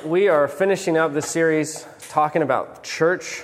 We are finishing up this series talking about church.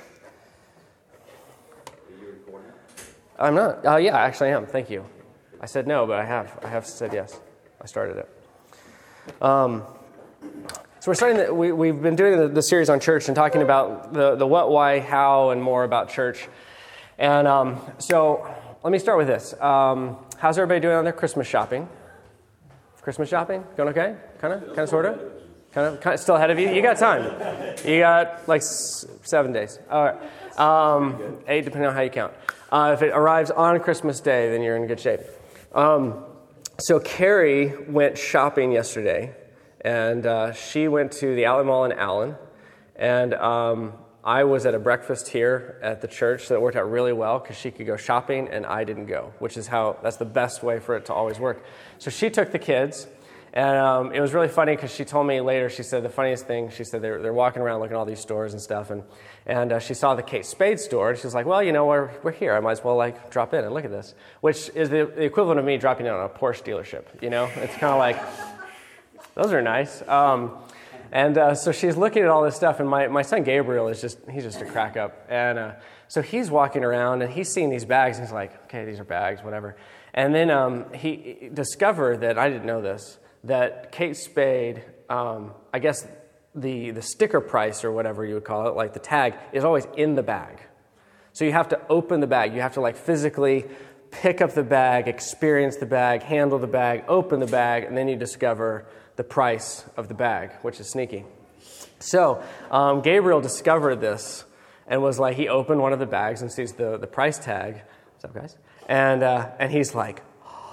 Are you recording? I'm not. Yeah, actually I am. Thank you. I said no, but I have said yes. I started it. So we're starting. We've been doing the series on church and talking about the what, why, how, and more about church. And so let me start with this. How's everybody doing on their Christmas shopping? Christmas shopping? Going okay? Kind of, sort of? Kind of still ahead of you? You got time. You got like 7 days. All right. 8, depending on how you count. If it arrives on Christmas Day, then you're in good shape. So Carrie went shopping yesterday, and she went to the Outlet Mall in Allen, and I was at a breakfast here at the church that worked out really well because she could go shopping and I didn't go, which is that's the best way for it to always work. So she took the kids, and it was really funny because she told me later, she said the funniest thing, she said they're walking around looking at all these stores and stuff, and she saw the Kate Spade store, and she was like, well, you know, we're here. I might as well drop in and look at this, which is the equivalent of me dropping in on a Porsche dealership, you know? It's kind of like, those are nice. And so she's looking at all this stuff, and my son Gabriel he's just a crack up. And so he's walking around, and he's seeing these bags, and he's like, okay, these are bags, whatever. And then he discovered that, I didn't know this, that Kate Spade, I guess the sticker price or whatever you would call it, like the tag, is always in the bag. So you have to open the bag. You have to physically pick up the bag, experience the bag, handle the bag, open the bag, and then you discover the price of the bag, which is sneaky. So Gabriel discovered this and was like, he opened one of the bags and sees the price tag. What's up, guys? And he's like,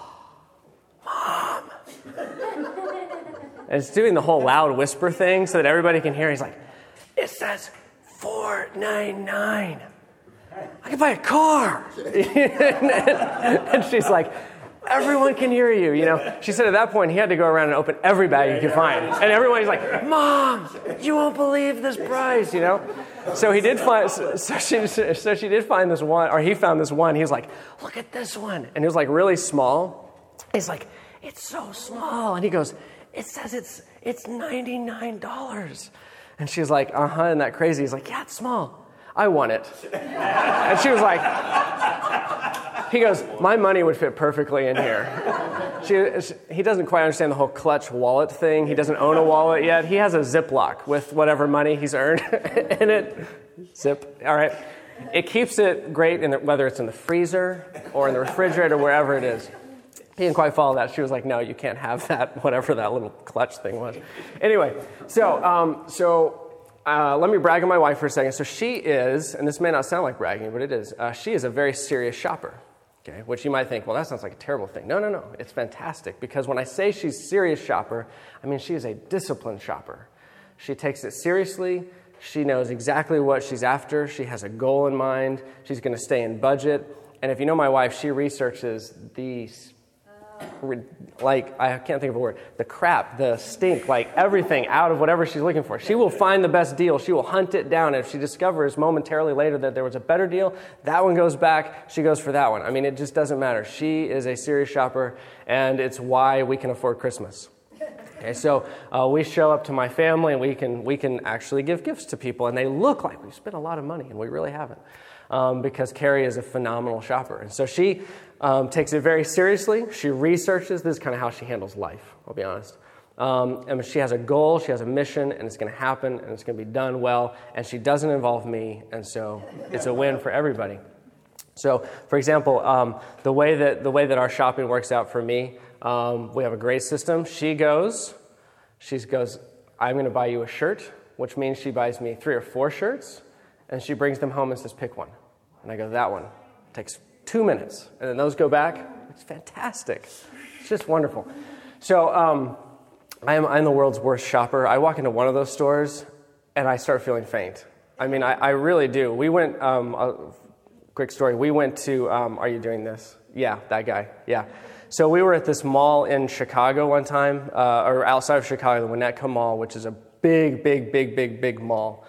Mom. And it's doing the whole loud whisper thing so that everybody can hear. He's like, it says $4.99. I can buy a car. And she's like, everyone can hear you, you know. She said at that point he had to go around and open every bag he could find. And everyone's like, Mom, you won't believe this price, you know. So he did find, so she did find this one, or he found this one. He was like, look at this one. And it was like really small. He's like, it's so small. And he goes, it says it's $99. And she's like, isn't that crazy? He's like, yeah, it's small. I want it. And she was like, he goes, my money would fit perfectly in here. He doesn't quite understand the whole clutch wallet thing. He doesn't own a wallet yet. He has a Ziploc with whatever money he's earned in it. Zip. All right. It keeps it great, whether it's in the freezer or in the refrigerator, wherever it is. He didn't quite follow that. She was like, no, you can't have that, whatever that little clutch thing was. Anyway, let me brag on my wife for a second. So she is, and this may not sound like bragging, but it is, she is a very serious shopper. Okay, which you might think, well, that sounds like a terrible thing. No. It's fantastic, because when I say she's a serious shopper, I mean she is a disciplined shopper. She takes it seriously. She knows exactly what she's after. She has a goal in mind. She's going to stay in budget. And if you know my wife, she researches these, I can't think of a word, the crap, the stink, everything out of whatever she's looking for. She will find the best deal. She will hunt it down. And if she discovers momentarily later that there was a better deal, that one goes back, she goes for that one. I mean, it just doesn't matter. She is a serious shopper, and it's why we can afford Christmas. Okay, so we show up to my family, and we can actually give gifts to people, and they look like we've spent a lot of money, and we really haven't. Because Carrie is a phenomenal shopper. And so she takes it very seriously. She researches. This is kind of how she handles life, I'll be honest. And she has a goal, she has a mission, and it's going to happen, and it's going to be done well, and she doesn't involve me, and so it's a win for everybody. So, for example, the way that our shopping works out for me, we have a great system. She goes, I'm going to buy you a shirt, which means she buys me 3 or 4 shirts, and she brings them home and says, pick one. And I go, that one. It takes 2 minutes. And then those go back. It's fantastic. It's just wonderful. So I'm the world's worst shopper. I walk into one of those stores, and I start feeling faint. I mean, I really do. We went, quick story, we went to, are you doing this? Yeah, that guy. Yeah. So we were at this mall in Chicago one time, or outside of Chicago, the Winnetka Mall, which is a big mall.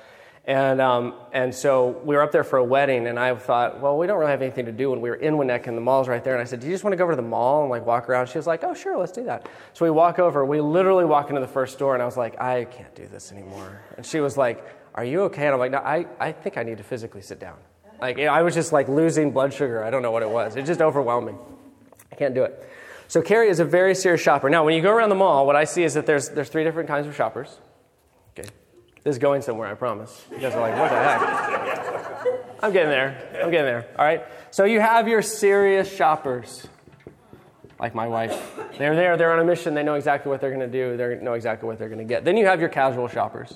And so we were up there for a wedding, and I thought, well, we don't really have anything to do when we were in Winnetka, and the mall's right there. And I said, do you just want to go over to the mall and like walk around? She was like, oh, sure, let's do that. So we walk over. We literally walk into the first store, and I was like, I can't do this anymore. And she was like, are you okay? And I'm like, no, I think I need to physically sit down. Like, I was just like losing blood sugar. I don't know what it was. It just overwhelmed me. I can't do it. So Carrie is a very serious shopper. Now, when you go around the mall, what I see is that there's 3 different kinds of shoppers. Okay. This is going somewhere, I promise. You guys are like, what the heck? I'm getting there. All right. So you have your serious shoppers, like my wife. They're there. They're on a mission. They know exactly what they're going to do. They know exactly what they're going to get. Then you have your casual shoppers.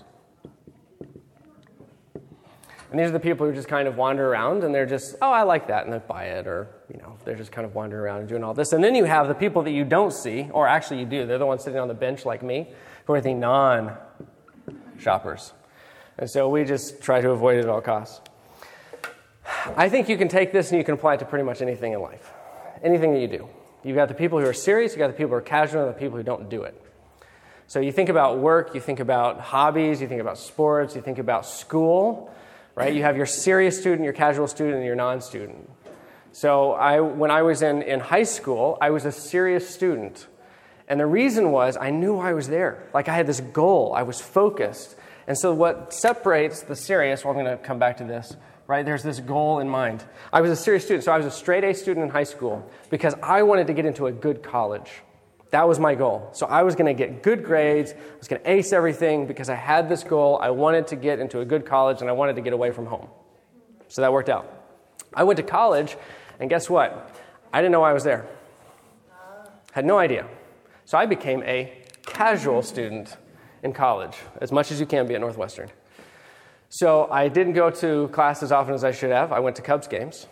And these are the people who just kind of wander around, and they're just, oh, I like that, and they buy it, or, they're just kind of wandering around and doing all this. And then you have the people that you don't see, or actually you do. They're the ones sitting on the bench like me, who are the non-shoppers. And so we just try to avoid it at all costs. I think you can take this and you can apply it to pretty much anything in life. Anything that you do. You've got the people who are serious, you've got the people who are casual, and the people who don't do it. So you think about work, you think about hobbies, you think about sports, you think about school. Right? You have your serious student, your casual student, and your non-student. So when I was in high school, I was a serious student. And the reason was I knew I was there. Like I had this goal. I was focused. And so what separates the serious, well, I'm going to come back to this, right? There's this goal in mind. I was a serious student. So I was a straight A student in high school because I wanted to get into a good college. That was my goal. So I was going to get good grades. I was going to ace everything because I had this goal. I wanted to get into a good college, and I wanted to get away from home. So that worked out. I went to college, and guess what? I didn't know I was there. Had no idea. So I became a casual student in college, as much as you can be at Northwestern. So I didn't go to class as often as I should have. I went to Cubs games.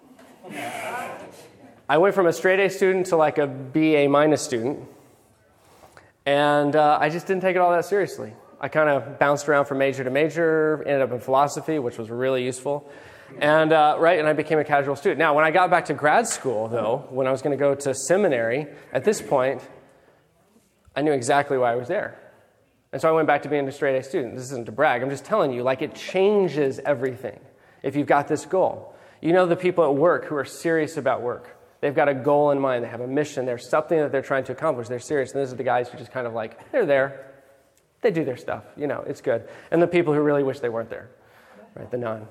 I went from a straight A student to like a B/A- student, and I just didn't take it all that seriously. I kind of bounced around from major to major, ended up in philosophy, which was really useful, and I became a casual student. Now, when I got back to grad school, though, when I was going to go to seminary, at this point, I knew exactly why I was there. And so I went back to being a straight A student. This isn't to brag. I'm just telling you, like, it changes everything if you've got this goal. You know the people at work who are serious about work. They've got a goal in mind. They have a mission. There's something that they're trying to accomplish. They're serious. And those are the guys who just kind of like, they're there. They do their stuff. It's good. And the people who really wish they weren't there, right? The non.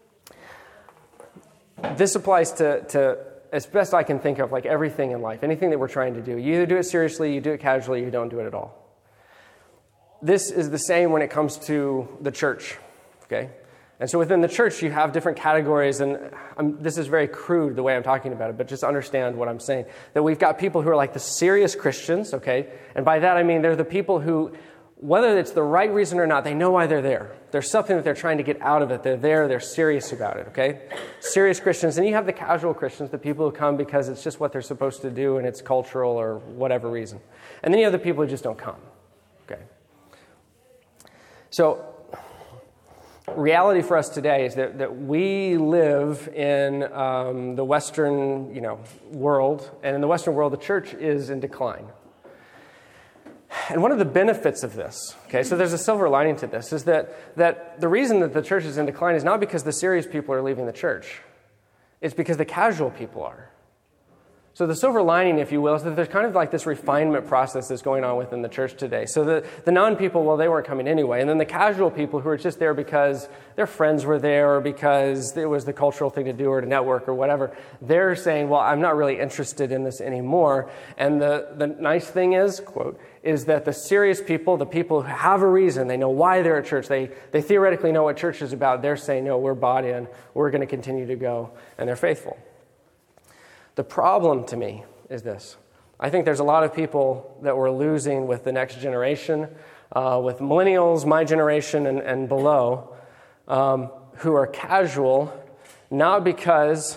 This applies to, as best I can think of, like everything in life, anything that we're trying to do. You either do it seriously, you do it casually, you don't do it at all. This is the same when it comes to the church, okay? And so within the church, you have different categories, and this is very crude the way I'm talking about it, but just understand what I'm saying. That we've got people who are like the serious Christians, okay? And by that I mean they're the people who, whether it's the right reason or not, they know why they're there. There's something that they're trying to get out of it. They're there, they're serious about it, okay? Serious Christians. And you have the casual Christians, the people who come because it's just what they're supposed to do and it's cultural or whatever reason. And then you have the people who just don't come, okay? So reality for us today is that we live in the Western, world, and in the Western world, the church is in decline. And one of the benefits of this, okay, so there's a silver lining to this, is that the reason that the church is in decline is not because the serious people are leaving the church. It's because the casual people are. So the silver lining, if you will, is that there's kind of like this refinement process that's going on within the church today. So the non-people, well, they weren't coming anyway. And then the casual people who are just there because their friends were there or because it was the cultural thing to do or to network or whatever, they're saying, well, I'm not really interested in this anymore. And the nice thing is, quote, is that the serious people, the people who have a reason, they know why they're at church, they theoretically know what church is about, they're saying, no, we're bought in, we're going to continue to go, and they're faithful. The problem to me is this. I think there's a lot of people that we're losing with the next generation, with millennials, my generation, and below, who are casual, not because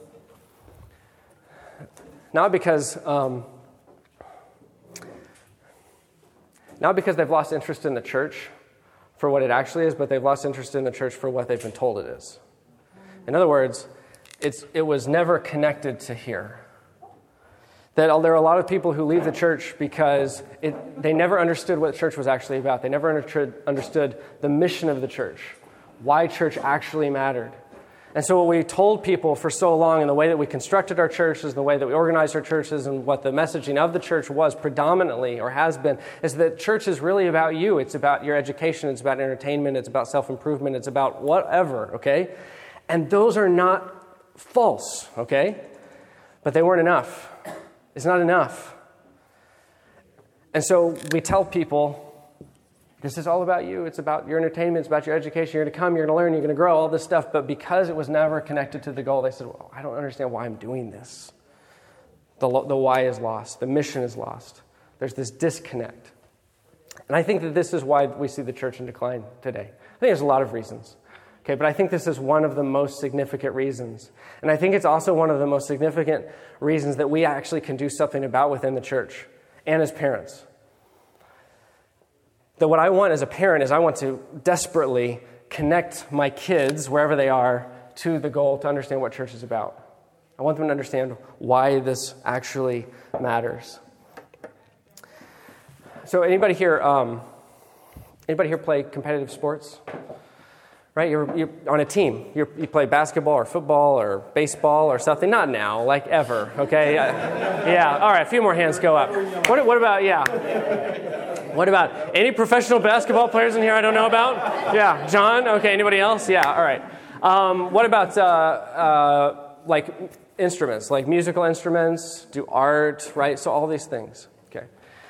they've lost interest in the church for what it actually is, but they've lost interest in the church for what they've been told it is. In other words, it was never connected to here. That there are a lot of people who leave the church because they never understood what church was actually about. They never understood the mission of the church. why church actually mattered. And so what we told people for so long, and the way that we constructed our churches, the way that we organized our churches, and what the messaging of the church was predominantly, or has been, is that church is really about you. It's about your education. It's about entertainment. It's about self-improvement. It's about whatever, okay? And those are not false, okay? But they weren't enough. It's not enough. And so we tell people, this is all about you. It's about your entertainment. It's about your education. You're going to come. You're going to learn. You're going to grow, all this stuff. But because it was never connected to the goal, they said, well, I don't understand why I'm doing this. The why is lost. The mission is lost. There's this disconnect. And I think that this is why we see the church in decline today. I think there's a lot of reasons. Okay, but I think this is one of the most significant reasons. And I think it's also one of the most significant reasons that we actually can do something about within the church and as parents. That what I want as a parent is I want to desperately connect my kids, wherever they are, to the goal to understand what church is about. I want them to understand why this actually matters. So anybody here play competitive sports? Right? You're on a team. You play basketball or football or baseball or something. Not now, like ever, okay? Yeah, all right, a few more hands go up. What about, yeah. What about any professional basketball players in here I don't know about? Yeah, John? Okay, anybody else? Yeah, all right. What about like instruments, like musical instruments, do art, right? So all these things, okay.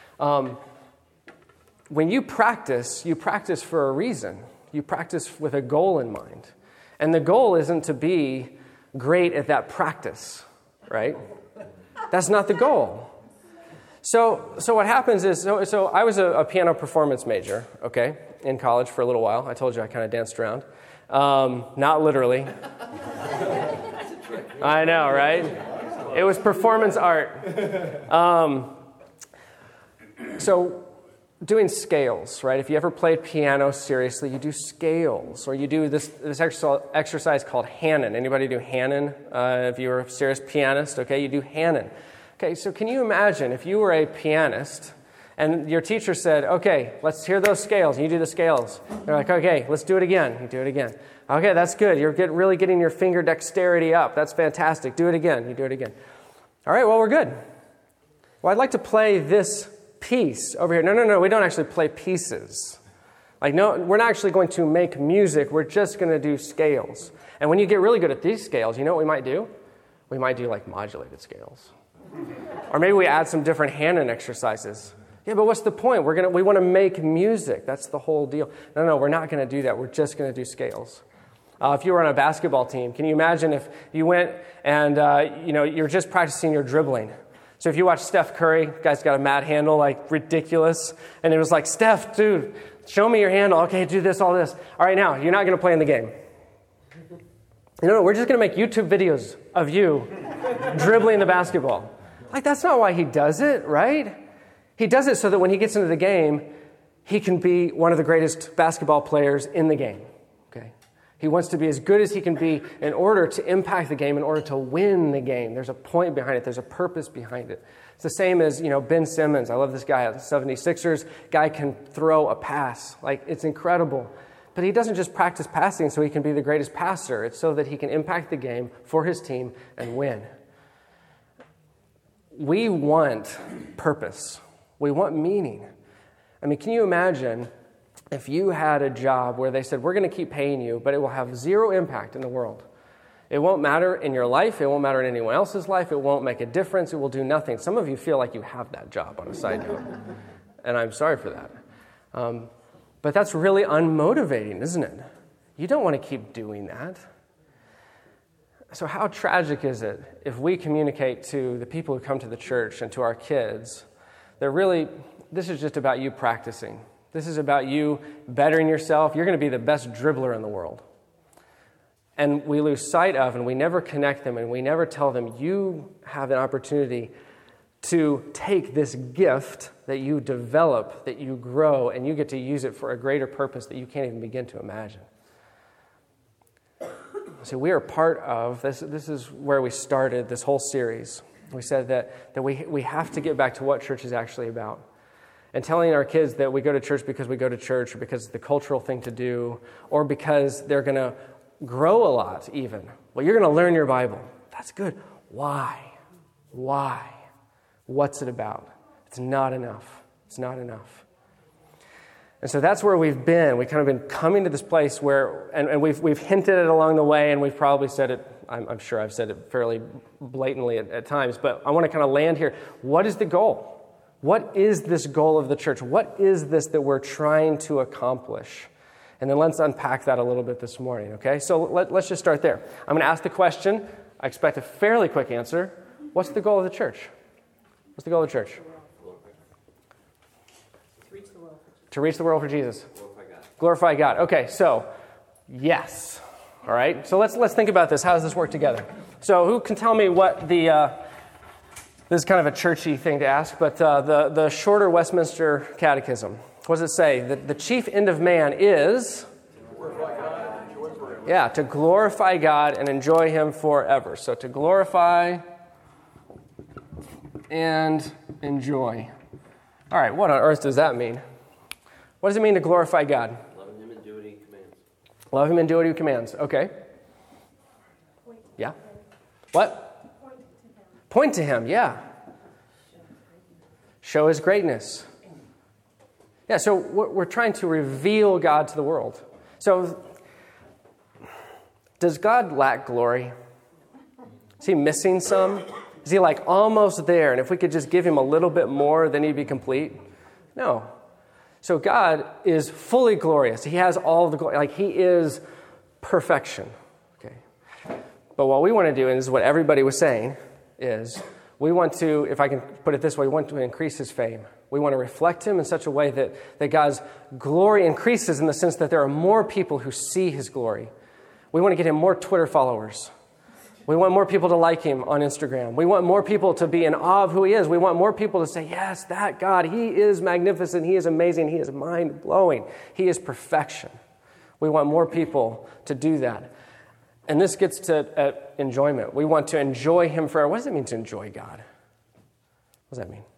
When you practice for a reason. You practice with a goal in mind. And the goal isn't to be great at that practice, right? That's not the goal. So what happens is, so I was a piano performance major, okay, in college for a little while. I told you I kind of danced around. Not literally. I know, right? It was performance art. So doing scales, right? If you ever played piano seriously, you do scales, or you do this exercise called Hanon. Anybody do Hanon? If you were a serious pianist, okay, you do Hanon. Okay, so can you imagine if you were a pianist and your teacher said, okay, let's hear those scales, and you do the scales. They're like, okay, let's do it again. You do it again. Okay, that's good. You're really getting your finger dexterity up. That's fantastic. Do it again. You do it again. All right, well, we're good. Well, I'd like to play this piece over here. No, we don't actually play pieces. Like, no, we're not actually going to make music. We're just going to do scales. And when you get really good at these scales, you know what we might do? We might do like modulated scales. Or maybe we add some different Hanon exercises. Yeah, but what's the point? We want to make music. That's the whole deal. No, we're not going to do that. We're just going to do scales. If you were on a basketball team, can you imagine if you went and you're just practicing your dribbling? So if you watch Steph Curry, guy's got a mad handle, like ridiculous. And it was like, Steph, dude, show me your handle. Okay, do this, all this. All right, now, you're not going to play in the game. No, we're just going to make YouTube videos of you dribbling the basketball. Like, that's not why he does it, right? He does it so that when he gets into the game, he can be one of the greatest basketball players in the game. Okay? He wants to be as good as he can be in order to impact the game, in order to win the game. There's a point behind it. There's a purpose behind it. It's the same as, Ben Simmons. I love this guy at the 76ers. Guy can throw a pass. Like, it's incredible. But he doesn't just practice passing so he can be the greatest passer. It's so that he can impact the game for his team and win. We want purpose. We want meaning. I mean, can you imagine if you had a job where they said, we're going to keep paying you, but it will have zero impact in the world. It won't matter in your life. It won't matter in anyone else's life. It won't make a difference. It will do nothing. Some of you feel like you have that job on a side note, and I'm sorry for that. But that's really unmotivating, isn't it? You don't want to keep doing that. So how tragic is it if we communicate to the people who come to the church and to our kids that really, this is just about you practicing. This is about you bettering yourself. You're going to be the best dribbler in the world. And we lose sight of, and we never connect them, and we never tell them, you have an opportunity to take this gift that you develop, that you grow, and you get to use it for a greater purpose that you can't even begin to imagine. So we are part of, this is where we started this whole series. We said that we have to get back to what church is actually about. and telling our kids that we go to church because we go to church, or because it's the cultural thing to do, or because they're going to grow a lot even. Well, you're going to learn your Bible. That's good. Why? Why? What's it about? It's not enough. It's not enough. And so that's where we've been. We've kind of been coming to this place where, and we've hinted it along the way, and we've probably said it, I'm sure I've said it fairly blatantly at times, but I want to kind of land here. What is the goal? What is this goal of the church? What is this that we're trying to accomplish? And then let's unpack that a little bit this morning, okay? So let's just start there. I'm going to ask the question. I expect a fairly quick answer. What's the goal of the church? What's the goal of the church? To reach the world for Jesus. Glorify God. Okay, so yes. All right, so let's think about this. How does this work together? So who can tell me what this is kind of a churchy thing to ask, but the shorter Westminster Catechism, what does it say? The chief end of man is? To glorify God and enjoy Him forever. So to glorify and enjoy. All right, what on earth does that mean? What does it mean to glorify God? Love Him and do what He commands. Love Him and do what He commands. Okay. Yeah. What? Point to Him, yeah. Show His greatness. Yeah, so we're trying to reveal God to the world. So, does God lack glory? Is He missing some? Is He like almost there? And if we could just give Him a little bit more, then He'd be complete? No. So God is fully glorious. He has all the glory. Like He is perfection. Okay. But what we want to do, and this is what everybody was saying, is we want to, if I can put it this way, we want to increase His fame. We want to reflect Him in such a way that God's glory increases in the sense that there are more people who see His glory. We want to get Him more Twitter followers. We want more people to like Him on Instagram. We want more people to be in awe of who He is. We want more people to say, yes, that God, He is magnificent. He is amazing. He is mind-blowing. He is perfection. We want more people to do that. And this gets to enjoyment. We want to enjoy Him forever. What does it mean to enjoy God? What does that mean?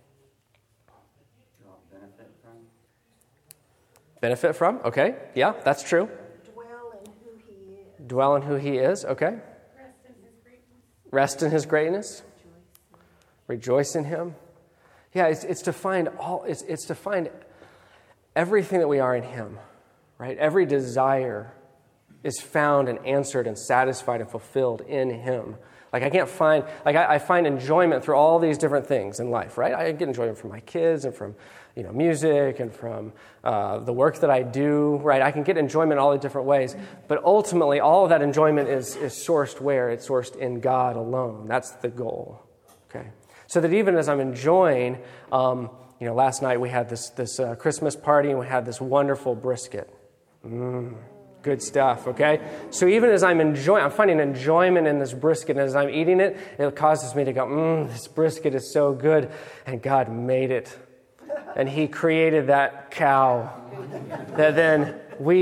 Benefit from? Okay. Yeah, that's true. Dwell in who He is. Dwell in who He is. Okay. Rest in His greatness. Rejoice in Him. Yeah, it's to find it's to find everything that we are in Him, right? Every desire is found and answered and satisfied and fulfilled in Him. Like I find enjoyment through all these different things in life, right? I get enjoyment from my kids and from music and from the work that I do, right? I can get enjoyment all the different ways, but ultimately all of that enjoyment is sourced where? It's sourced in God alone. That's the goal, okay? So that even as I'm enjoying, last night we had this Christmas party and we had this wonderful brisket. Good stuff, okay? So even as I'm finding enjoyment in this brisket, and as I'm eating it, it causes me to go, this brisket is so good, and God made it. And He created that cow that then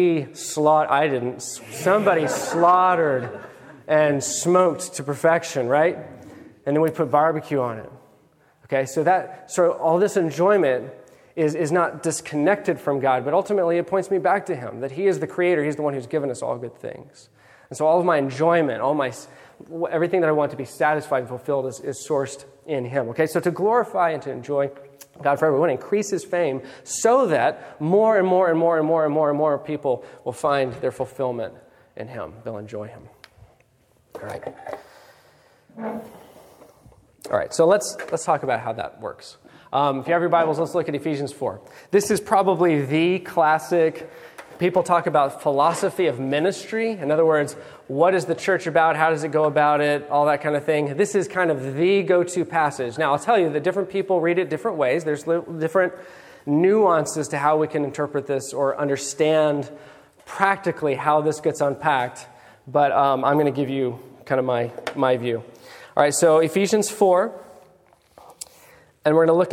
somebody slaughtered and smoked to perfection, right? And then we put barbecue on it. Okay, so all this enjoyment is not disconnected from God, but ultimately it points me back to Him, that He is the Creator. He's the one who's given us all good things. And so all of my enjoyment, everything that I want to be satisfied and fulfilled is sourced in Him. Okay, so to glorify and to enjoy God forever, we want to increase His fame so that more and more and more and more and more and more people will find their fulfillment in Him. They'll enjoy Him. All right, so let's talk about how that works. If you have your Bibles, let's look at Ephesians 4. This is probably the classic. People talk about philosophy of ministry. In other words, what is the church about? How does it go about it? All that kind of thing. This is kind of the go-to passage. Now, I'll tell you that different people read it different ways. There's different nuances to how we can interpret this or understand practically how this gets unpacked. But I'm going to give you kind of my view. All right, so Ephesians 4. And we're going to look at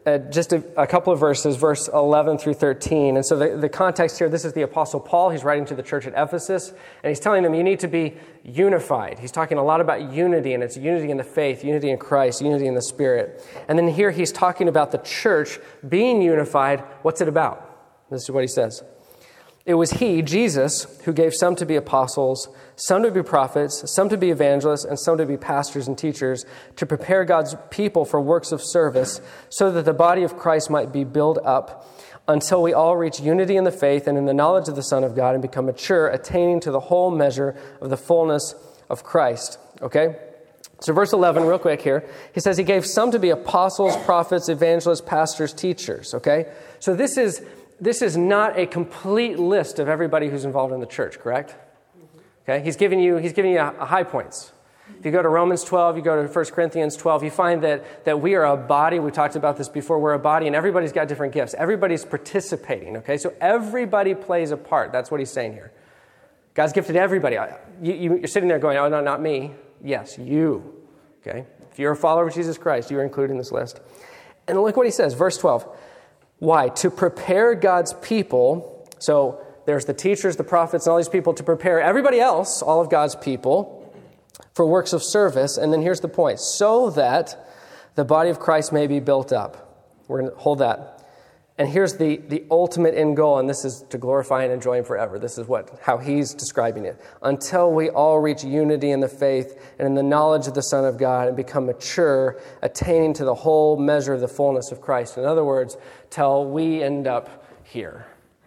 just a couple of verses, verse 11 through 13. And so the context here, this is the Apostle Paul. He's writing to the church at Ephesus, and he's telling them you need to be unified. He's talking a lot about unity, and it's unity in the faith, unity in Christ, unity in the Spirit. And then here he's talking about the church being unified. What's it about? This is what he says. It was he, Jesus, who gave some to be apostles, some to be prophets, some to be evangelists, and some to be pastors and teachers, to prepare God's people for works of service, so that the body of Christ might be built up until we all reach unity in the faith and in the knowledge of the Son of God and become mature, attaining to the whole measure of the fullness of Christ. Okay? So verse 11, real quick here, he says he gave some to be apostles, prophets, evangelists, pastors, teachers. Okay? So this is not a complete list of everybody who's involved in the church, correct? Okay, he's giving you a high points. If you go to Romans 12, you go to 1 Corinthians 12, you find that we are a body. We talked about this before. We're a body, and everybody's got different gifts. Everybody's participating, okay? So everybody plays a part. That's what he's saying here. God's gifted everybody. You're sitting there going, oh, no, not me. Yes, you, okay? If you're a follower of Jesus Christ, you are included in this list. And look what he says, verse 12. Why? To prepare God's people. So there's the teachers, the prophets, and all these people to prepare everybody else, all of God's people, for works of service. And then here's the point. So that the body of Christ may be built up. We're going to hold that. And here's the ultimate end goal, and this is to glorify and enjoy Him forever. This is how He's describing it. Until we all reach unity in the faith and in the knowledge of the Son of God and become mature, attaining to the whole measure of the fullness of Christ. In other words, till we end up here.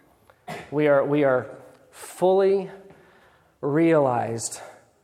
We are fully realized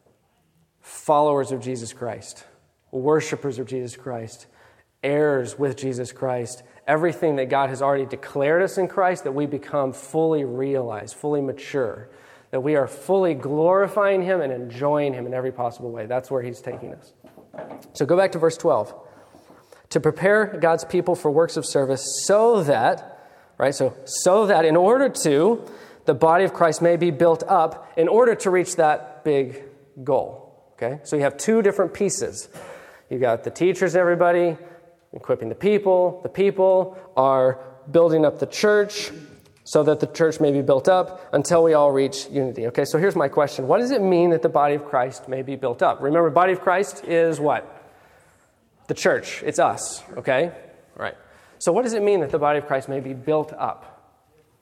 followers of Jesus Christ, worshipers of Jesus Christ, heirs with Jesus Christ, everything that God has already declared us in Christ, that we become fully realized, fully mature, that we are fully glorifying Him and enjoying Him in every possible way. That's where He's taking us. So go back to verse 12. To prepare God's people for works of service so that, right, so that in order to, the body of Christ may be built up in order to reach that big goal. Okay? So you have two different pieces. You've got the teachers, everybody, equipping the people. The people are building up the church so that the church may be built up until we all reach unity. Okay, so here's my question. What does it mean that the body of Christ may be built up? Remember, body of Christ is what? The church. It's us, okay? All right. So what does it mean that the body of Christ may be built up?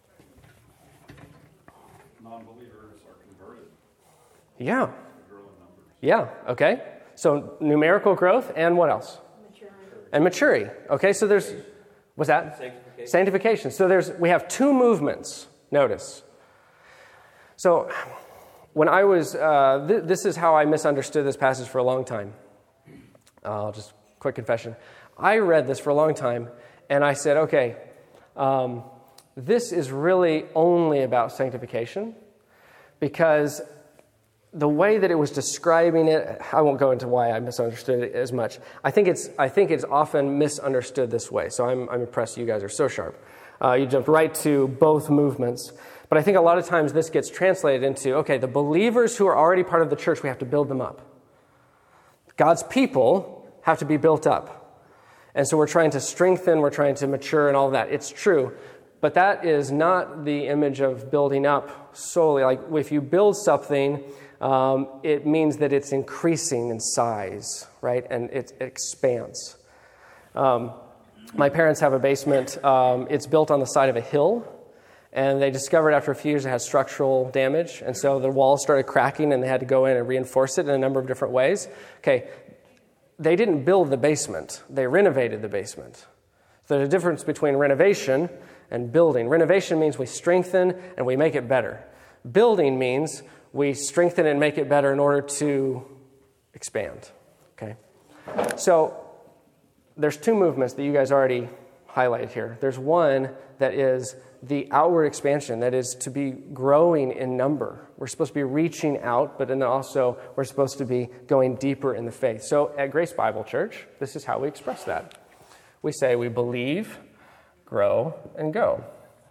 Non-believers are converted. Yeah. Yeah, okay. So numerical growth and what else? And maturity. Okay, so there's, what's that? Sanctification. So we have two movements, notice. So when I was, this is how I misunderstood this passage for a long time. Just quick confession. I read this for a long time, and I said, okay, this is really only about sanctification, because the way that it was describing it, I won't go into why I misunderstood it as much. I think it's often misunderstood this way. So I'm impressed you guys are so sharp. You jumped right to both movements. But I think a lot of times this gets translated into, okay, the believers who are already part of the church, we have to build them up. God's people have to be built up. And so we're trying to strengthen, we're trying to mature and all that. It's true. But that is not the image of building up solely. Like if you build something, it means that it's increasing in size, right? And it expands. My parents have a basement. It's built on the side of a hill, and they discovered after a few years it had structural damage, and so the walls started cracking, and they had to go in and reinforce it in a number of different ways. Okay, they didn't build the basement. They renovated the basement. So there's a difference between renovation and building. Renovation means we strengthen and we make it better. Building means we strengthen and make it better in order to expand. Okay? So there's two movements that you guys already highlighted here. There's one that is the outward expansion, that is to be growing in number. We're supposed to be reaching out, but then also we're supposed to be going deeper in the faith. So at Grace Bible Church, this is how we express that. We say we believe, grow, and go.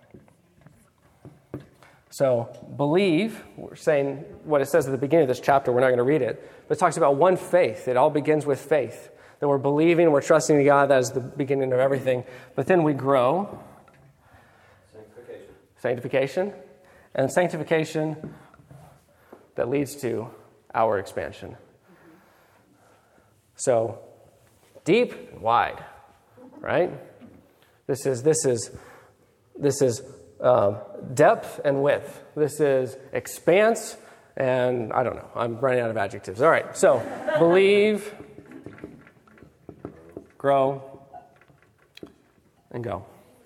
So believe, we're saying what it says at the beginning of this chapter, we're not going to read it, but it talks about one faith. It all begins with faith. that we're believing, we're trusting in God. That is the beginning of everything. But then we grow. Sanctification. And sanctification that leads to our expansion. So, deep and wide, right? This is depth and width. This is expanse, and I don't know. I'm running out of adjectives. All right, so believe, grow, and go.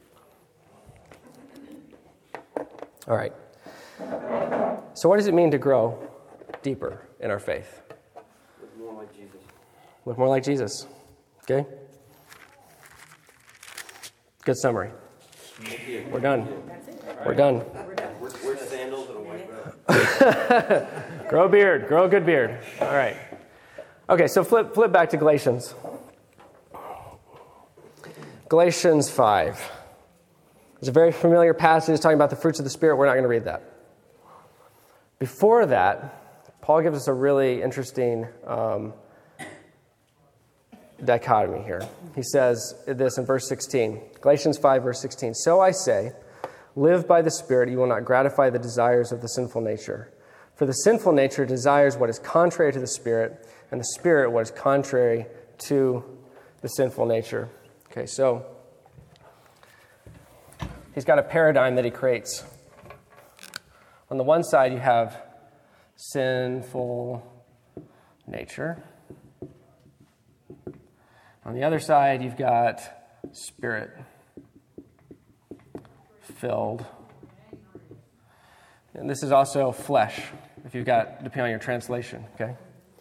All right. So what does it mean to grow deeper in our faith? Look more like Jesus. Look more like Jesus. Okay? Good summary. We're done. We're done. Wear sandals and a white robe. Grow a beard. Grow a good beard. All right. Okay, so flip back to Galatians. Galatians 5. It's a very familiar passage talking about the fruits of the Spirit. We're not going to read that. Before that, Paul gives us a really interesting dichotomy here. He says this in verse 16. Galatians 5, verse 16. So I say, live by the Spirit, you will not gratify the desires of the sinful nature. For the sinful nature desires what is contrary to the Spirit, and the Spirit what is contrary to the sinful nature. Okay, so he's got a paradigm that he creates. On the one side, you have sinful nature. On the other side, you've got Spirit-filled. And this is also flesh, if you've got, depending on your translation, okay?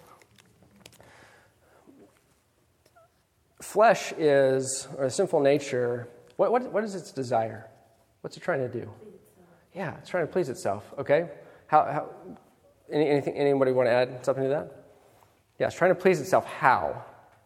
Flesh is, or the sinful nature, what is its desire? What's it trying to do? Yeah, it's trying to please itself, okay? Anybody want to add something to that? Yeah, it's trying to please itself. How?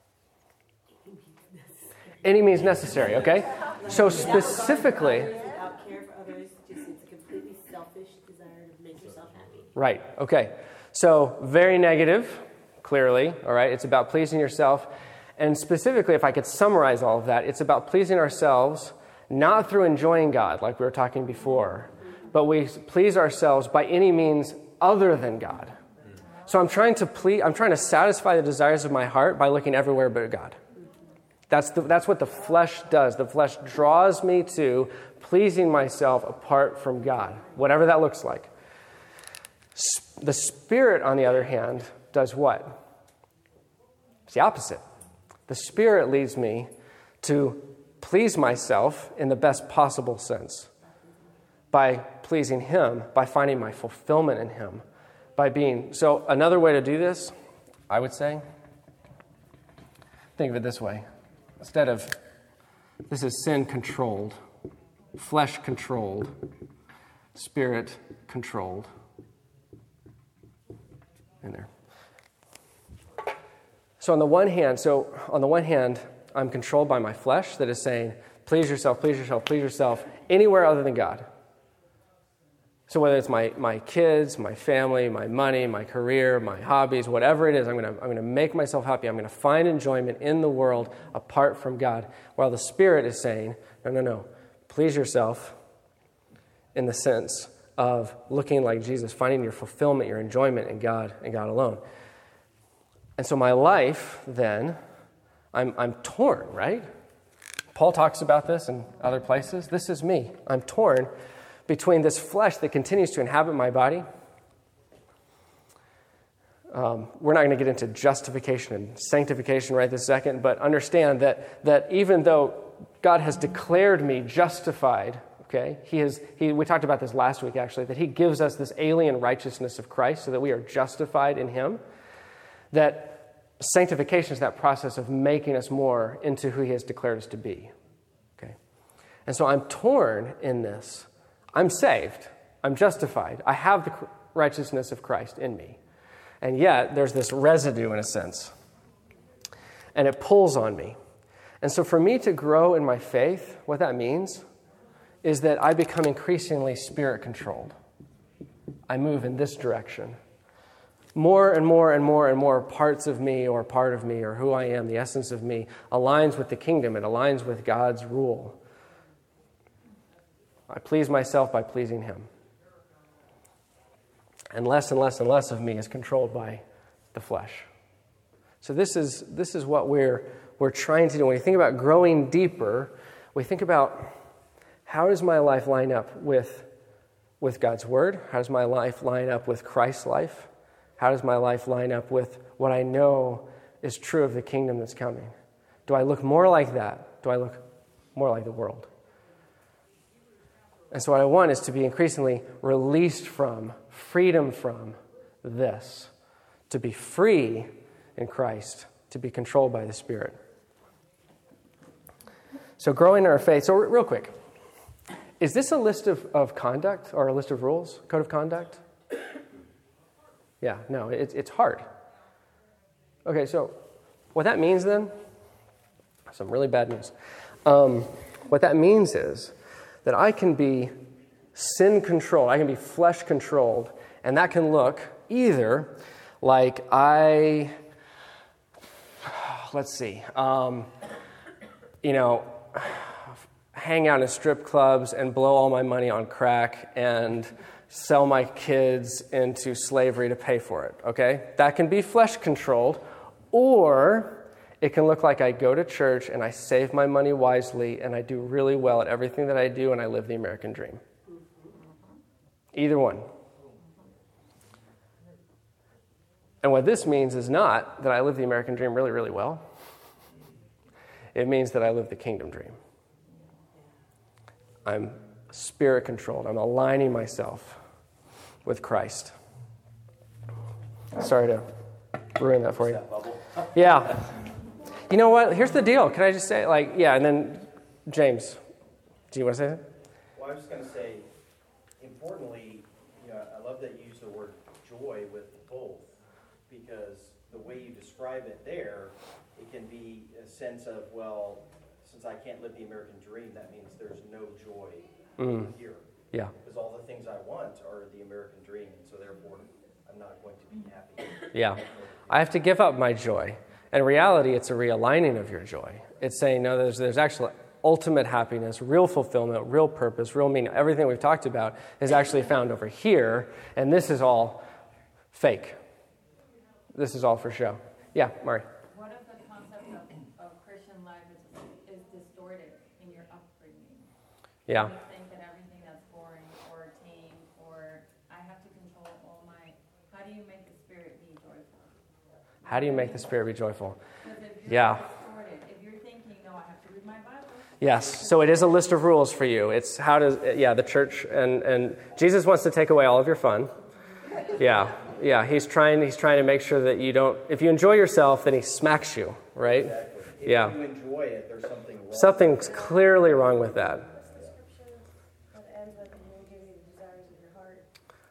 Any means necessary, okay? So specifically... Without care for others, it's a completely selfish desire to make yourself happy. Right, okay. So very negative, clearly, all right? It's about pleasing yourself. And specifically, if I could summarize all of that, it's about pleasing ourselves, not through enjoying God, like we were talking before, but we please ourselves by any means other than God. So I'm trying to satisfy the desires of my heart by looking everywhere but God. That's what the flesh does. The flesh draws me to pleasing myself apart from God, whatever that looks like. The Spirit, on the other hand, does what? It's the opposite. The Spirit leads me to please myself in the best possible sense by pleasing Him, by finding my fulfillment in Him, by being... So another way to do this, I would say, think of it this way. Instead of, this is sin-controlled, flesh-controlled, Spirit-controlled. In there. So on the one hand, I'm controlled by my flesh that is saying, please yourself, please yourself, please yourself, anywhere other than God. So whether it's my kids, my family, my money, my career, my hobbies, whatever it is, I'm going to make myself happy. I'm going to find enjoyment in the world apart from God. While the Spirit is saying, no, please yourself in the sense of looking like Jesus, finding your fulfillment, your enjoyment in God and God alone. And so my life, then, I'm torn, right? Paul talks about this in other places. This is me. I'm torn between this flesh that continues to inhabit my body. We're not going to get into justification and sanctification right this second, but understand that even though God has declared me justified, okay, we talked about this last week actually, that He gives us this alien righteousness of Christ so that we are justified in Him, that sanctification is that process of making us more into who He has declared us to be. Okay, and so I'm torn in this. I'm saved. I'm justified. I have the righteousness of Christ in me. And yet, there's this residue in a sense. And it pulls on me. And so for me to grow in my faith, what that means is that I become increasingly Spirit-controlled. I move in this direction. more and more and more and more parts of me or part of me or who I am, the essence of me, aligns with the kingdom. It aligns with God's rule. I please myself by pleasing him. And less and less and less of me is controlled by the flesh. So this is what we're trying to do. When we think about growing deeper, we think about how does my life line up with God's word? How does my life line up with Christ's life? How does my life line up with what I know is true of the kingdom that's coming? Do I look more like that? Do I look more like the world? And so what I want is to be increasingly released from, freedom from this. To be free in Christ, to be controlled by the Spirit. So growing in our faith. So real quick, is this a list of conduct or a list of rules, code of conduct? Yeah, no, it's hard. Okay, so what that means then, some really bad news. What that means is that I can be sin-controlled, I can be flesh-controlled, and that can look either like hang out in strip clubs and blow all my money on crack and sell my kids into slavery to pay for it, okay? That can be flesh-controlled, or it can look like I go to church and I save my money wisely and I do really well at everything that I do and I live the American dream. Either one. And what this means is not that I live the American dream really, really well. It means that I live the kingdom dream. I'm spirit-controlled. I'm aligning myself with Christ. Sorry to ruin that for you. Yeah. You know what? Here's the deal. Can I just say, and then James, do you want to say that? Well, I was just going to say, importantly, I love that you use the word joy with both, because the way you describe it there, it can be a sense of, well, since I can't live the American dream, that means there's no joy here. Yeah. Because all the things I want are the American dream, and so therefore I'm not going to be happy. Yeah. I have to give up my joy. In reality, it's a realigning of your joy. It's saying, no, there's actual ultimate happiness, real fulfillment, real purpose, real meaning. Everything we've talked about is actually found over here, and this is all fake. This is all for show. Yeah, Mari. What if the concept of Christian life is distorted in your upbringing? Yeah. You think that everything that's boring or tame or I have to control all my... How do you make the spirit be joyful? How do you make the spirit be joyful? Because if Yeah. distorted, if you're thinking, no, I have to read my Bible. Yes. So it is a list of rules for you. It's how does, the church, and Jesus wants to take away all of your fun. Yeah. Yeah, he's trying to make sure that you don't, if you enjoy yourself, then he smacks you, right? Exactly. If you enjoy it, there's something wrong. Something's clearly wrong with that. What's the scripture that ends with, "And he'll give you the desires of your heart"?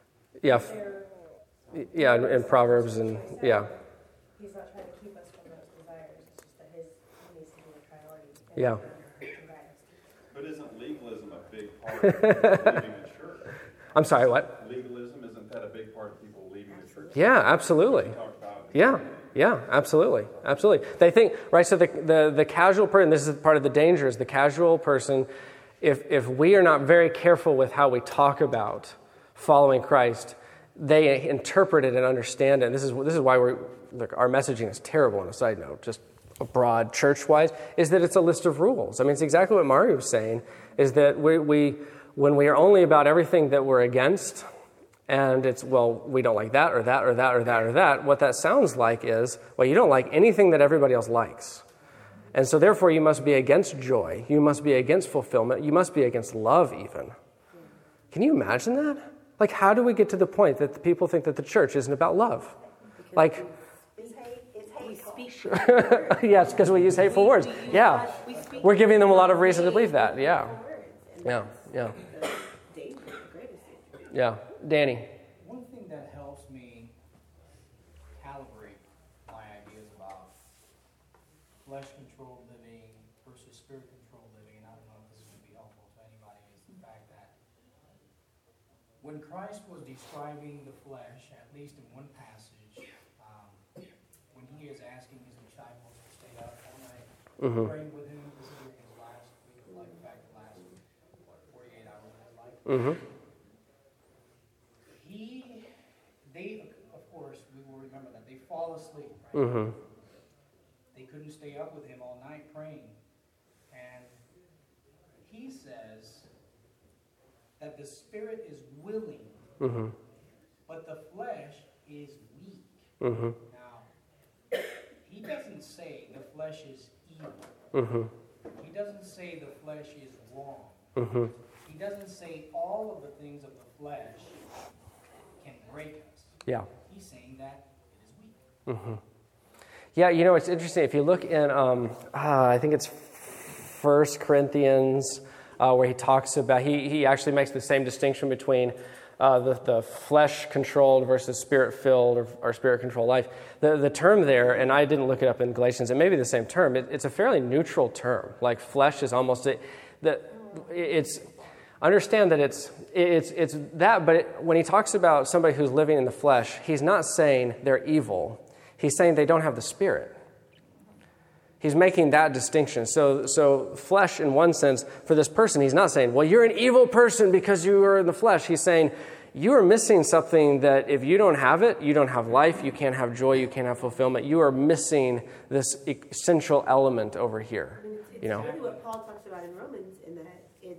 Yeah. Yeah, in Proverbs and, yeah. He's not trying to keep us from those desires. It's just that he needs to be the priority. Yeah. But isn't legalism a big part of leaving the church? I'm sorry, what? Legalism, isn't that a big part of people leaving the church? Yeah, absolutely. Talk about it. Yeah, absolutely. They think, right, so the casual person, this is part of the danger, is the casual person, if we are not very careful with how we talk about following Christ, they interpret it and understand it. And this is why our messaging is terrible on a side note, just broad church-wise, is that it's a list of rules. I mean, it's exactly what Mario was saying, is that when we are only about everything that we're against, and it's, well, we don't like that or that or that or that or that, what that sounds like is, well, you don't like anything that everybody else likes. And so therefore you must be against joy. You must be against fulfillment. You must be against love even. Can you imagine that? Like, how do we get to the point that the people think that the church isn't about love? Like, It's hateful. We speak. yes, because we use hateful words. Yeah. We're giving them a lot of reason to believe that. Yeah. Yeah. Yeah. Danny. One thing that helps me calibrate my ideas about flesh-controlled living versus spirit-controlled living, and I don't know if this is going to be helpful to anybody, is the fact that when Christ was describing the flesh, at least in one passage, he is asking his disciples to stay up all night, Mm-hmm. praying with him. This is during his last week of life, in fact, the last 48 hours of his life. Mm-hmm. They, of course, we will remember that they fall asleep, right? Mm-hmm. They couldn't stay up with him all night praying. And he says that the spirit is willing, Mm-hmm. but the flesh is weak. Mm-hmm. Now, he doesn't say the flesh is evil. Mm-hmm. He doesn't say the flesh is wrong. Mm-hmm. He doesn't say all of the things of the flesh can break us. Yeah. He's saying that it is weak. Mm-hmm. Yeah, it's interesting. If you look in, I think it's 1 Corinthians, where he talks about, he actually makes the same distinction between the flesh-controlled versus spirit-filled or spirit-controlled life. The term there, and I didn't look it up in Galatians, it may be the same term. It's a fairly neutral term. Like flesh is almost, it's understand that it's that, but when he talks about somebody who's living in the flesh, he's not saying they're evil. He's saying they don't have the Spirit. He's making that distinction. So flesh, in one sense, for this person, he's not saying, well, you're an evil person because you are in the flesh. He's saying, you are missing something that if you don't have it, you don't have life, you can't have joy, you can't have fulfillment. You are missing this essential element over here. I mean, it's really what Paul talks about in Romans, in that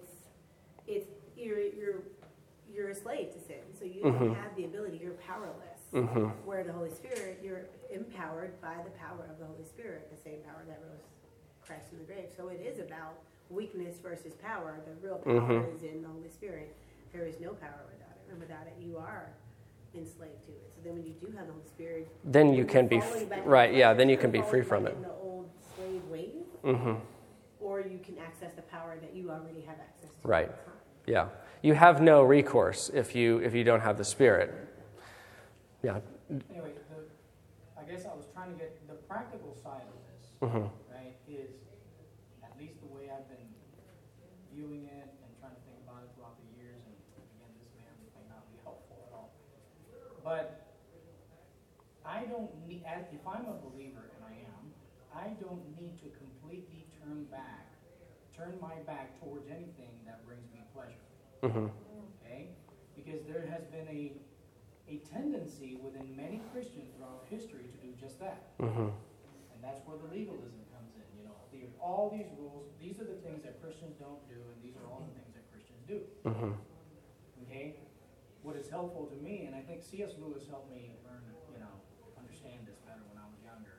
you're a slave to sin, so you Mm-hmm. don't have the ability. You're powerless. Mm-hmm. Where the Holy Spirit, you're empowered by the power of the Holy Spirit, the same power that rose Christ from the grave. So it is about weakness versus power. The real power Mm-hmm. is in the Holy Spirit. There is no power without it, and without it, you are enslaved to it. So then, when you do have the Holy Spirit, Then you can be falling back right. into Yeah, the then you flesh, can be you're free falling from back it. in the old slave ways, Mm-hmm. or you can access the power that you already have access to. Right. all the time. Yeah, you have no recourse if you don't have the Spirit. Yeah. Anyway, I guess I was trying to get the practical side of this, Mm-hmm. right, is at least the way I've been viewing it and trying to think about it throughout the years, and again, this may not be helpful at all. But I don't need, if I'm a believer, and I don't need to completely turn my back towards anything that brings me pleasure. Mm-hmm. Okay? Because there has been a tendency within many Christians throughout history to do just that. Mm-hmm. And that's where the legalism comes in. All these rules, these are the things that Christians don't do, and these are all the things that Christians do. Mm-hmm. Okay? What is helpful to me, and I think C.S. Lewis helped me learn, understand this better when I was younger.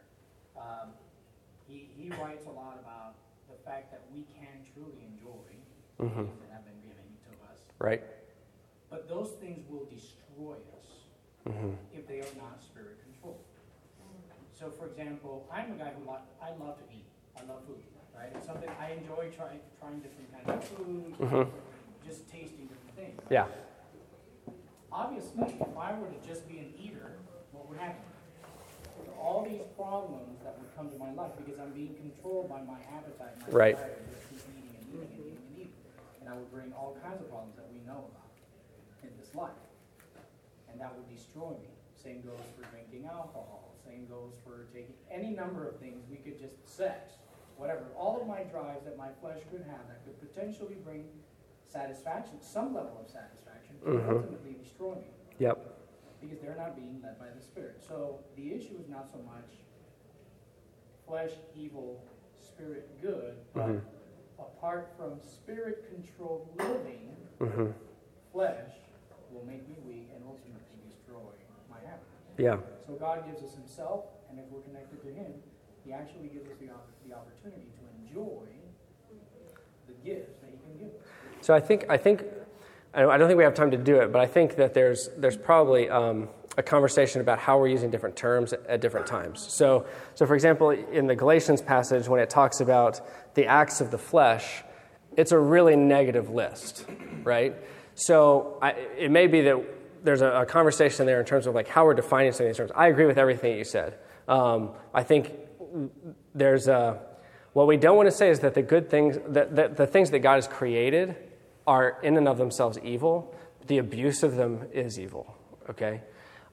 He writes a lot about the fact that we can truly enjoy Mm-hmm. things that have been given to us. Right. But those things will destroy us Mm-hmm. if they are not spirit controlled. So, for example, I'm a guy I love to eat. I love food, right? It's something I enjoy trying different kinds of food, Mm-hmm. just tasting different things. Yeah. Obviously, if I were to just be an eater, what would happen? All these problems that would come to my life because I'm being controlled by my appetite, my Right. desire to just keep eating and eating and eating and eating. And I would bring all kinds of problems that we know about in this life. And that would destroy me. Same goes for drinking alcohol. Same goes for taking any number of things. We could just, sex, whatever. All of my drives that my flesh could have that could potentially bring satisfaction, some level of satisfaction, could Mhm. ultimately destroy me. Yep. Because they're not being led by the Spirit. So the issue is not so much flesh, evil, spirit, good, but Mhm. apart from spirit-controlled living, Mm-hmm. flesh will make me weak and ultimately destroy my happiness. Yeah. So God gives us Himself, and if we're connected to Him, He actually gives us the opportunity to enjoy the gifts that He can give us. So I think I don't think we have time to do it, but I think that there's probably a conversation about how we're using different terms at different times. So for example, in the Galatians passage, when it talks about the acts of the flesh, it's a really negative list, right? So it may be that there's a conversation there in terms of like how we're defining some of these terms. I agree with everything you said. I think there's what we don't want to say is that the good things, that the things that God has created are in and of themselves evil. The abuse of them is evil, okay?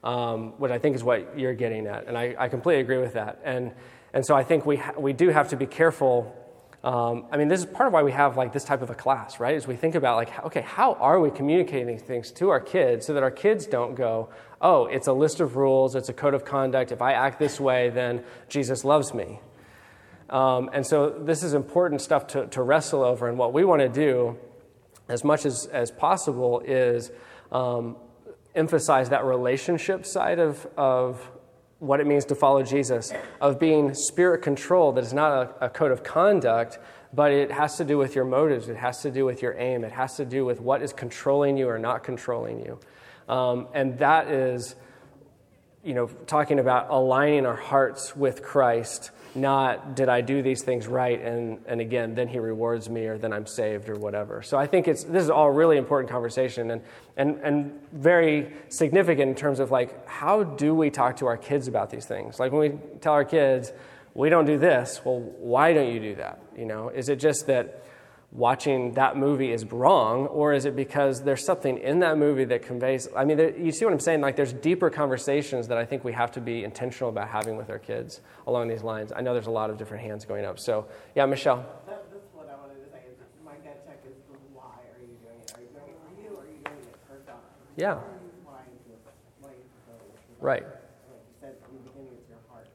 which I think is what you're getting at. And I completely agree with that. And so I think we do have to be careful. This is part of why we have like this type of a class, right? Is we think about like, okay, how are we communicating these things to our kids so that our kids don't go, oh, it's a list of rules, it's a code of conduct. If I act this way, then Jesus loves me. And so this is important stuff to wrestle over. And what we want to do, as much as possible, is emphasize that relationship side of what it means to follow Jesus, of being spirit-controlled. That is not a code of conduct, but it has to do with your motives. It has to do with your aim. It has to do with what is controlling you or not controlling you. And that is, talking about aligning our hearts with Christ, not did I do these things right, and again, then he rewards me, or then I'm saved, or whatever. So I think this is all really important conversation and very significant in terms of like, how do we talk to our kids about these things? Like when we tell our kids, we don't do this, well, why don't you do that? Is it just that watching that movie is wrong, or is it because there's something in that movie that conveys, you see what I'm saying? Like there's deeper conversations that I think we have to be intentional about having with our kids along these lines. I know there's a lot of different hands going up. So, yeah, Michelle. That's what I wanted to say. My gut check is why are you doing it? Are you doing it for you, or are you doing it for God? Yeah. Why is it Right. like you said in the beginning, it's your heart.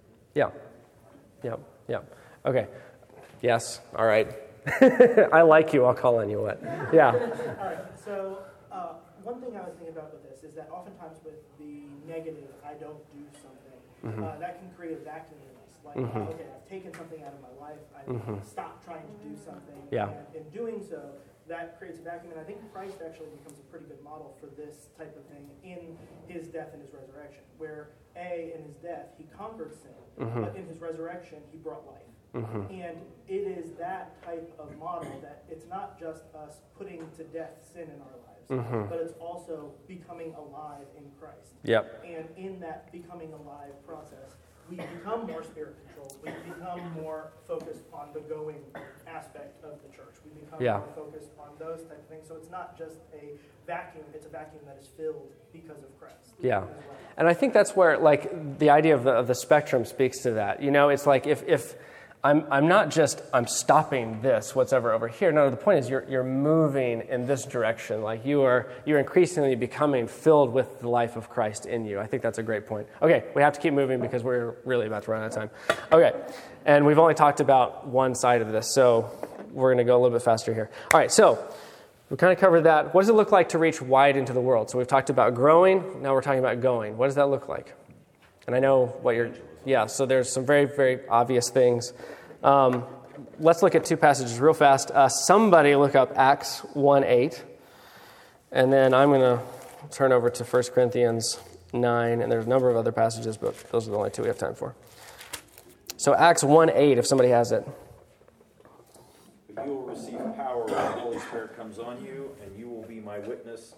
Yeah. Okay. Yes. All right. I like you. I'll call on you. What? Yeah. All right. So one thing I was thinking about with this is that oftentimes with the negative, I don't do something, that can create a vacuum in us. Like, okay, I've taken something out of my life. I've stopped trying to do something. Yeah. And in doing so, that creates a vacuum. And I think Christ actually becomes a pretty good model for this type of thing in his death and his resurrection, where in his death, he conquered sin, but in his resurrection, he brought life. And it is that type of model that it's not just us putting to death sin in our lives, but it's also becoming alive in Christ. Yep. And in that becoming alive process, we become more spirit controlled. We become more focused on the going aspect of the church. We become more focused on those type of things. So it's not just a vacuum, it's a vacuum that is filled because of Christ. Yeah. And I think that's where like the idea of the spectrum speaks to that. It's like if I'm not just, I'm stopping this, whatever over here. No, the point is you're moving in this direction. Like you're increasingly becoming filled with the life of Christ in you. I think that's a great point. Okay, we have to keep moving because we're really about to run out of time. Okay, and we've only talked about one side of this, so we're going to go a little bit faster here. All right, so we kind of covered that. What does it look like to reach wide into the world? So we've talked about growing, now we're talking about going. What does that look like? And I know what so there's some very, very obvious things. Let's look at two passages real fast. Somebody look up Acts 1:8, and then I'm going to turn over to 1 Corinthians 9, and there's a number of other passages, but those are the only two we have time for. So Acts 1:8, if somebody has it. But you will receive power when the Holy Spirit comes on you, and you will be my witnesses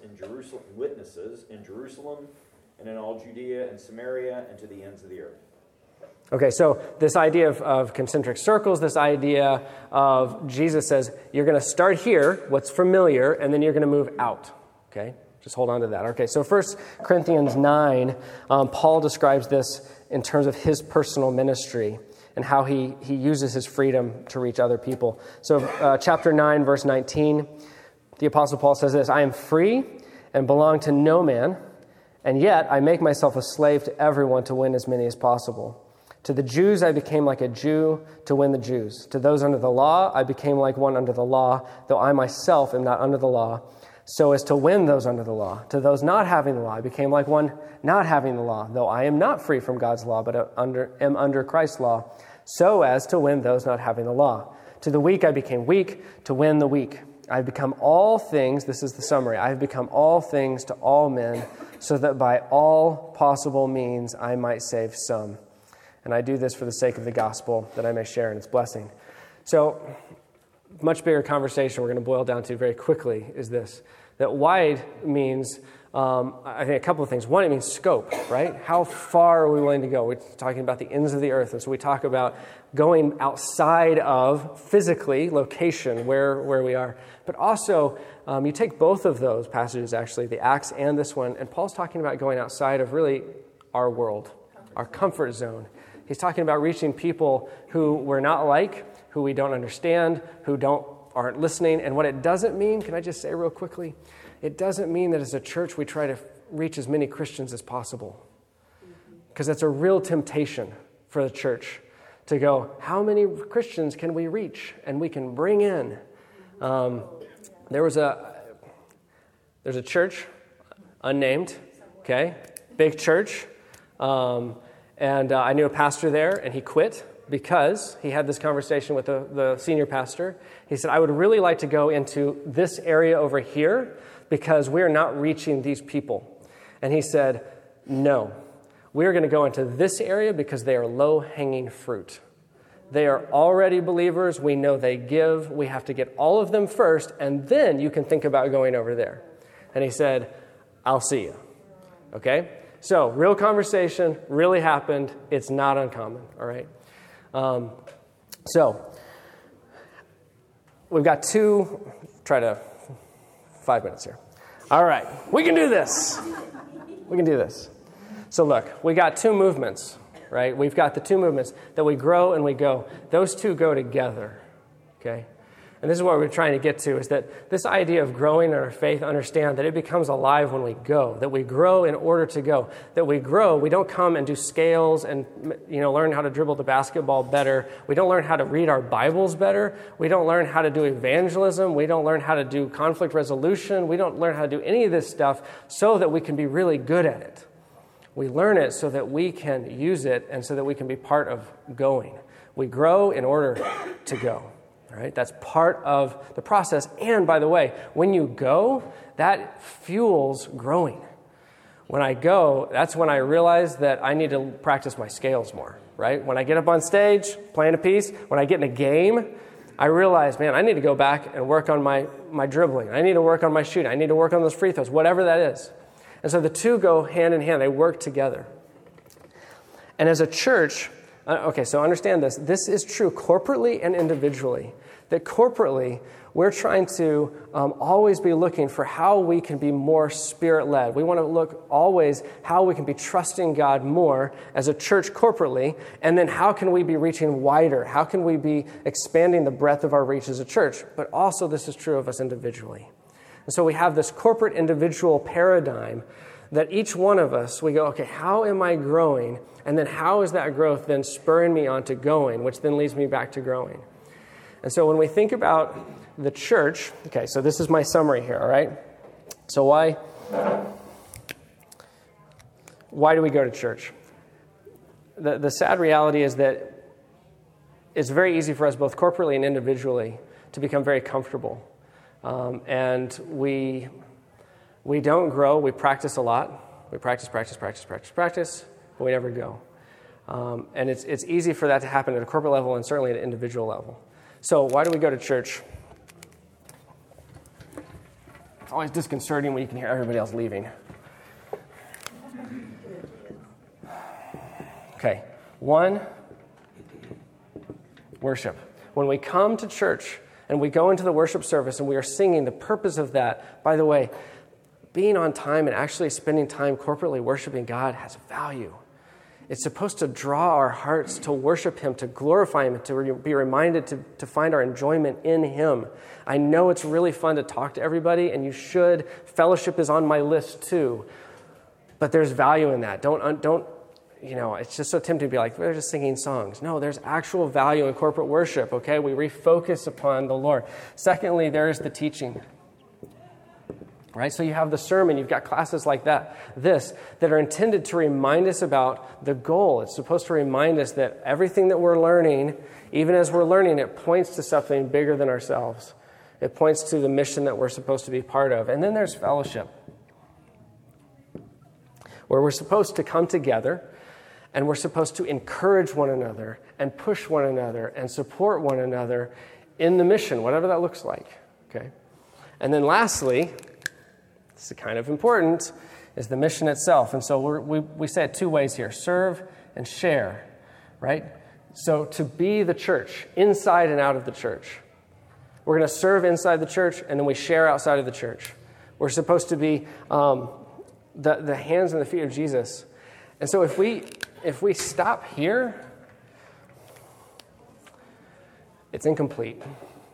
in Jerusalem, and in all Judea and Samaria, and to the ends of the earth. Okay, so this idea of concentric circles, this idea of Jesus says, you're going to start here, what's familiar, and then you're going to move out. Okay, just hold on to that. Okay, so 1 Corinthians 9, Paul describes this in terms of his personal ministry and how he uses his freedom to reach other people. So chapter 9, verse 19, the Apostle Paul says this, I am free and belong to no man, and yet I make myself a slave to everyone to win as many as possible. To the Jews I became like a Jew to win the Jews. To those under the law I became like one under the law, though I myself am not under the law, so as to win those under the law. To those not having the law I became like one not having the law, though I am not free from God's law, but am under Christ's law, so as to win those not having the law. To the weak I became weak to win the weak. I have become all things, this is the summary, I have become all things to all men, so that by all possible means I might save some. And I do this for the sake of the gospel, that I may share in its blessing. So, much bigger conversation we're going to boil down to very quickly is this, that wide means I think a couple of things. One, it means scope, right? How far are we willing to go? We're talking about the ends of the earth. And so we talk about going outside of physically location where we are. But also, you take both of those passages, actually, the Acts and this one, and Paul's talking about going outside of really our world, our comfort zone. He's talking about reaching people who we're not like, who we don't understand, who aren't listening. And what it doesn't mean, can I just say real quickly, it doesn't mean that as a church we try to reach as many Christians as possible. Because that's a real temptation for the church to go, how many Christians can we reach and we can bring in? There's a church, unnamed, okay, big church, and I knew a pastor there, and he quit because he had this conversation with the senior pastor. He said, I would really like to go into this area over here because we're not reaching these people. And he said, no, we're going to go into this area because they are low-hanging fruit. They are already believers. We know they give. We have to get all of them first, and then you can think about going over there. And he said, I'll see you. Okay? So, real conversation, really happened. It's not uncommon, all right? So, we've got 5 minutes here. All right, we can do this. We can do this. So look, we got two movements, right? We've got the two movements that we grow and we go. Those two go together, okay? And this is what we're trying to get to, is that this idea of growing in our faith, understand that it becomes alive when we go, that we grow in order to go, that we grow. We don't come and do scales and, learn how to dribble the basketball better. We don't learn how to read our Bibles better. We don't learn how to do evangelism. We don't learn how to do conflict resolution. We don't learn how to do any of this stuff so that we can be really good at it. We learn it so that we can use it and so that we can be part of going. We grow in order to go. All right, that's part of the process. And by the way, when you go, that fuels growing. When I go, that's when I realize that I need to practice my scales more, right? When I get up on stage, playing a piece, when I get in a game, I realize, man, I need to go back and work on my dribbling. I need to work on my shooting. I need to work on those free throws, whatever that is. And so the two go hand in hand. They work together. And as a church, okay, so understand this. This is true corporately and individually. That corporately, we're trying to always be looking for how we can be more Spirit-led. We want to look always how we can be trusting God more as a church corporately, and then how can we be reaching wider? How can we be expanding the breadth of our reach as a church? But also this is true of us individually. And so we have this corporate individual paradigm that each one of us, we go, okay, how am I growing? And then how is that growth then spurring me on to going, which then leads me back to growing? And so when we think about the church, okay, so this is my summary here, all right? So why do we go to church? The sad reality is that it's very easy for us both corporately and individually to become very comfortable. And we don't grow. We practice a lot. We practice, but we never go. And it's easy for that to happen at a corporate level and certainly at an individual level. So why do we go to church? It's always disconcerting when you can hear everybody else leaving. Okay, 1, worship. When we come to church and we go into the worship service and we are singing, the purpose of that, by the way, being on time and actually spending time corporately worshiping God has value. It's supposed to draw our hearts to worship Him, to glorify Him, to be reminded to find our enjoyment in Him. I know it's really fun to talk to everybody, and you should. Fellowship is on my list too. But there's value in that. Don't. It's just so tempting to be like, we're just singing songs. No, there's actual value in corporate worship, okay? We refocus upon the Lord. Secondly, there is the teaching. Right? So you have the sermon, you've got classes like that are intended to remind us about the goal. It's supposed to remind us that everything that we're learning, even as we're learning, it points to something bigger than ourselves. It points to the mission that we're supposed to be part of. And then there's fellowship, where we're supposed to come together and we're supposed to encourage one another and push one another and support one another in the mission, whatever that looks like. Okay? And then lastly, this is kind of important, is the mission itself. And so we say it two ways here, serve and share, right? So to be the church, inside and out of the church. We're going to serve inside the church, and then we share outside of the church. We're supposed to be the hands and the feet of Jesus. And so if we stop here, it's incomplete.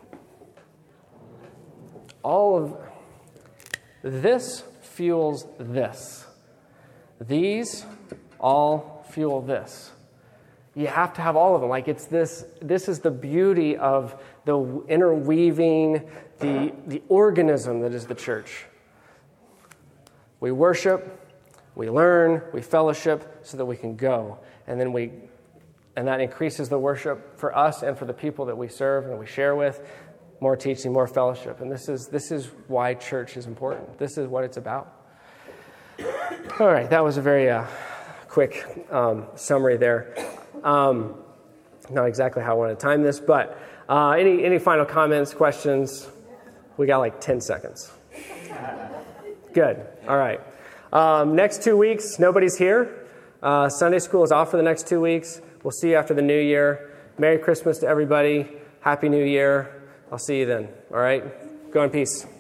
All of this fuels this. These all fuel this. You have to have all of them. Like it's this is the beauty of the interweaving, the organism that is the church. We worship, we learn, we fellowship so that we can go. And that increases the worship for us and for the people that we serve and that we share with. More teaching, more fellowship. And this is why church is important. This is what it's about. All right, that was a very quick summary there. Not exactly how I want to time this, but any final comments, questions? We got like 10 seconds. Good. All right. Next 2 weeks, nobody's here. Sunday school is off for the next 2 weeks. We'll see you after the new year. Merry Christmas to everybody. Happy New Year. I'll see you then. All right? Go in peace.